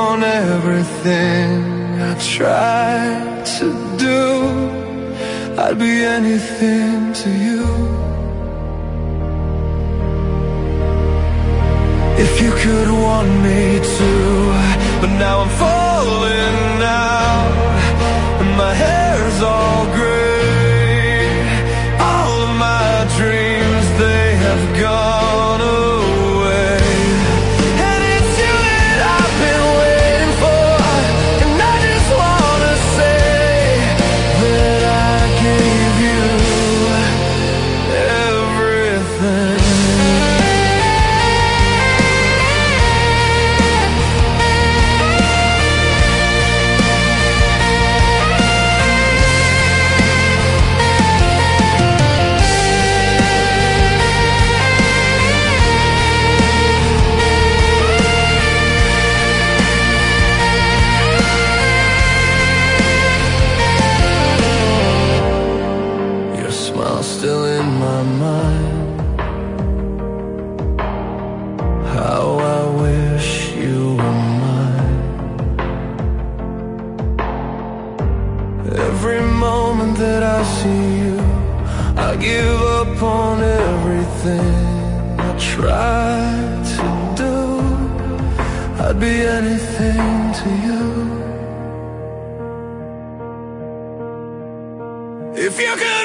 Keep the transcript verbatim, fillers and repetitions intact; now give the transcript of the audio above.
upon everything I tried to do, I'd be anything to you. If you could want me to, but now I'm falling out, and my hair's all gray. All of my dreams, they have gone away. And it's you that I've been waiting for, and I just wanna say that I gave you everything. Still in my mind, how I wish you were mine. Every moment that I see you, I give up on everything I tried to do. I'd be anything to you. If you could